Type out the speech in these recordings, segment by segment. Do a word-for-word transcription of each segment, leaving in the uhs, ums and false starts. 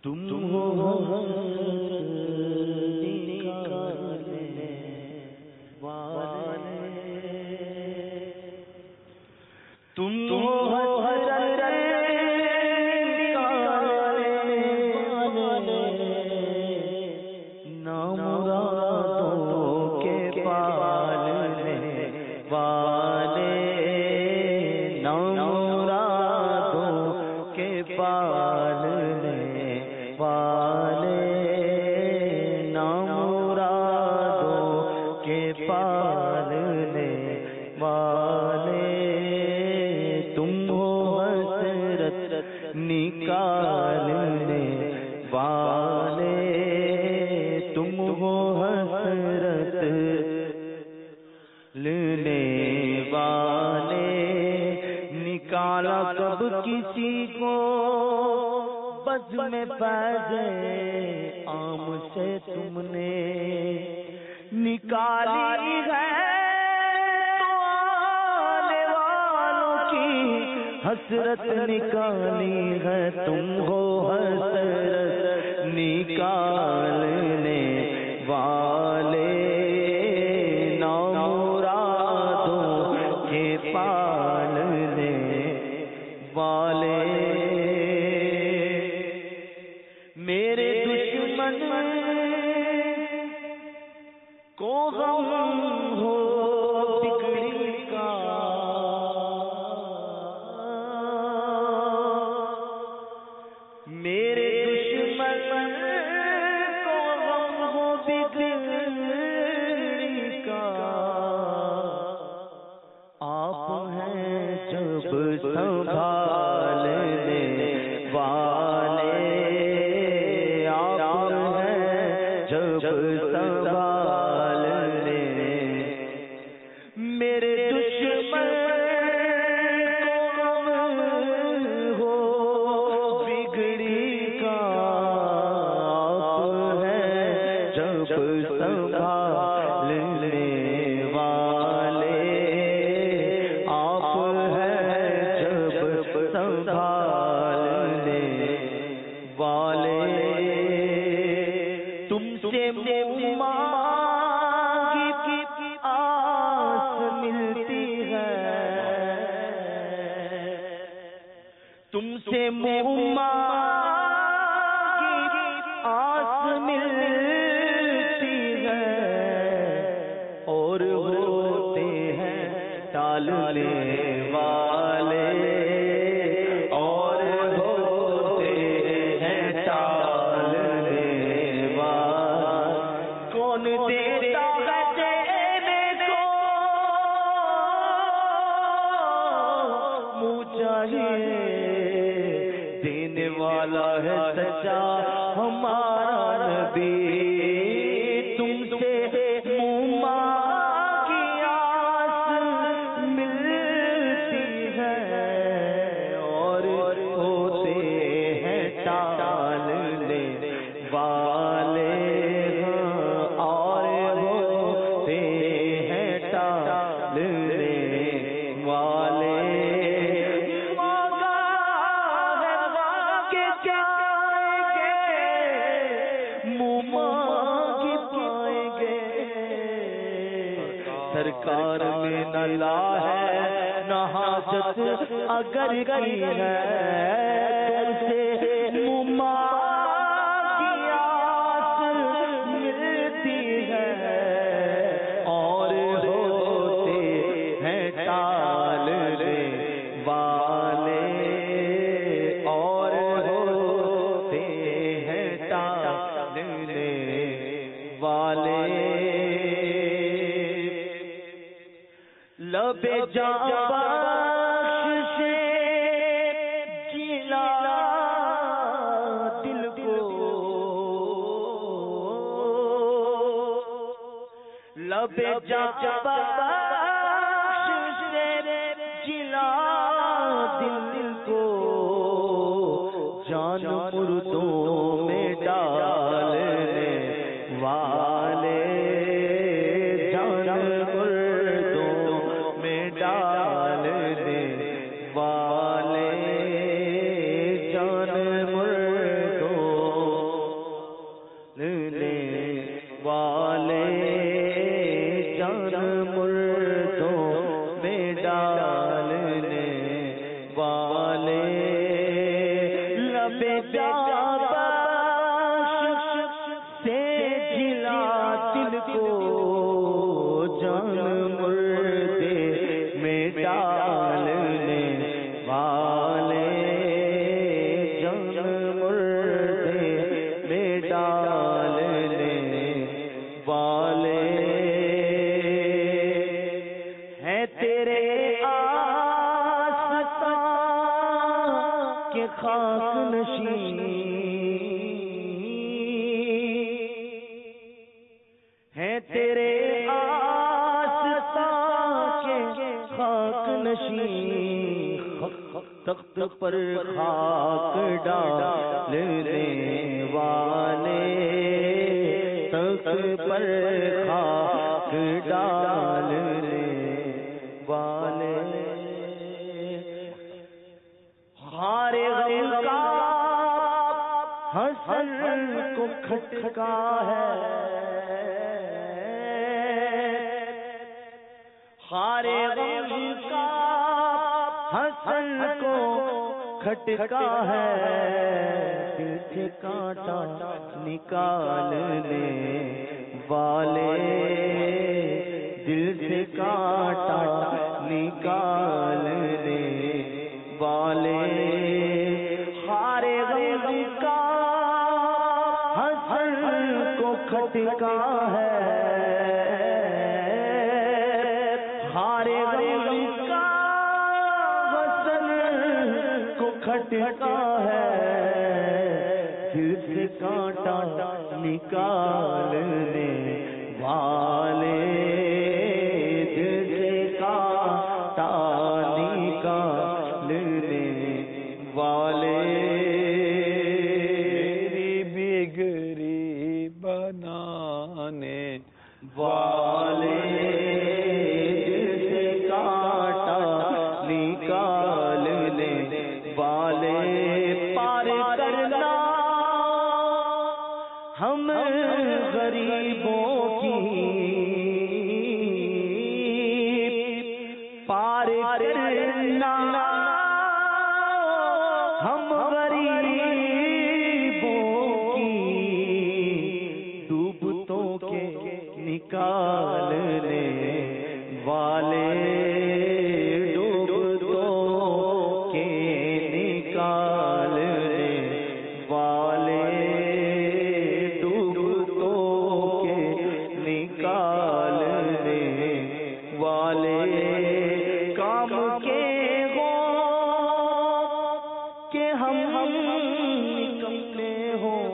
تم ہو نکالنے والے، تم ہو حسرت نکالنے والے، نامرادوں کے پالنے والے، نامرادوں کے پالنے والے، نامرادوں کے پالنے والے، تم ہو حسرت نکالنے والے، تم ہو حسرت لینے والے، نکالا کب کسی کو بز میں فیض عام سے تم نے، نکالی ہے تو آنے والوں کی حسرت نکالی ہے، تم ہو حسرت نکالنے والے، نامرادوں کے پالنے والے، میرے دشمن کو غم ہو بگڑی کا، میرے دشمن کو غم ہو بگڑی کا، آپ ہیں جب سنبھالنے والے، آپ ہیں جب سنبھالنے، میرے دشمن کو غم ہو بگڑی کا، آپ ہیں جب سنبھالنے والے، آپ ہیں جب سنبھالنے والے، تم سے منہ مانگی کی آس ملتی ہے، تم سے منہ مانگی آس ملتی ہے، اور ہوتے ہیں ٹالنے والے، اور ہوتے ہیں ٹالنے والے، کون دیتا ہے دینے کو منہ چاہیے، دینے والا ہے سچا ہمارا نبی، تم سے منہ مانگی آس ملتی ہے، اور ہوتے ہیں ٹالنے والے، اور ہوتے ہیں ٹالنے والے، سرکار میں نہ لا ہے نہ حاجت اگر کی ہے، تم سے منہ مانگی آس ملتی ہے، اور ہوتے ہیں ٹالنے والے، اور ہوتے ہیں ٹالنے والے، لب جاں بخش سے گلا دل کو، لب جاں بخش سے گلا دل کو، جان مردوں میں ڈالنے والے، جان مردوں میں ڈالنے والے، جان مردوں تخت پر خاک ڈالنے والے، تخت پر خاک ڈالنے والے، خار غم کا حسن کو کھٹکا ہے، خار غم کا حسن کو کھٹکا ہے، دل سے کانٹا نکالنے والے، دل سے کانٹا نکالنے والے، خار غم کا حسن کو کھٹکا ہے، خار غم کا حسن کو کھٹکا ہے، دل سے کانٹا نکالنے والے، دل سے کانٹا نکالنے والے، میری بگڑی بنانے والے، دل سے کانٹا نکالنے والے، پار کرنا ہم غریبوں کی، پار کرنا ہم غریبوں کی، ڈوبتوں کے نکالنے والے، ڈوبتوں کے نکالنے والے، ڈوبتوں کے نکالنے والے، کام کے ہو کہ ہم نکلے ہوں،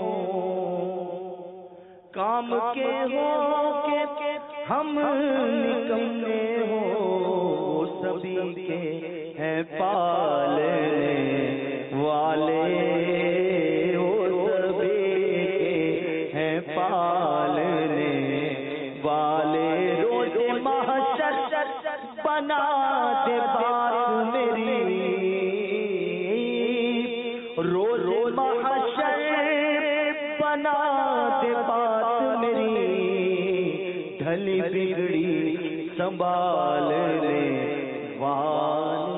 کام کے ہو کہ ہم نکلے ہوں، سبھی کے ہیں پالنے والے، وہ سبھی کے ہیں پالنے والے، روز محشر بنا دے بات میری، روز محشر بنا دے بات میری، ڈھلی بگڑی سنبھالنے والے۔